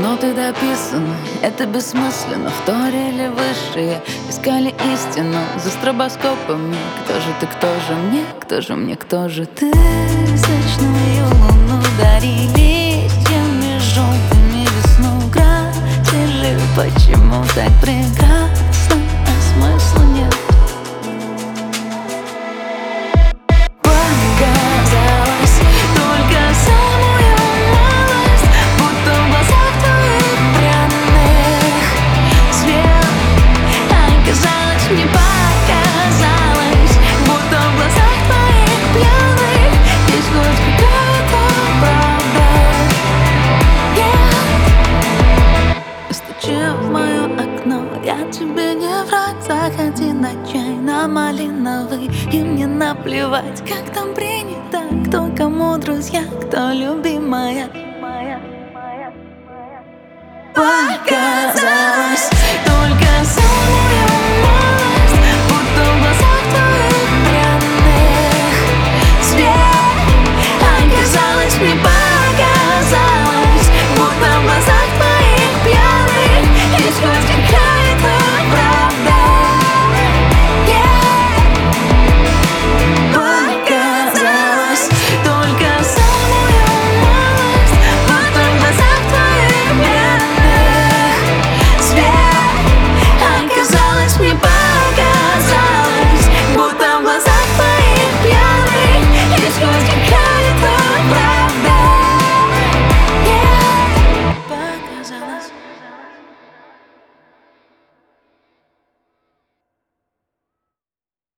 ноты дописаны, это бессмысленно. Вторили высшие, искали истину за стробоскопами. Кто же ты, кто же мне, кто же мне, кто же ты? Тысячную луну дарили листьями желтыми весну красили. Почему так прекрасно, а смысла нет? Показалось только самую малость, будто в глазах твоих пряных свет. Оказалось, мне показалось, будто в глазах твоих пьяных есть хоть какая-то правда. Стучи в мое окно, я тебе не враг. Заходи на чай, на малиновый, и мне наплевать, как там принято, кто кому друзья, кто любимая.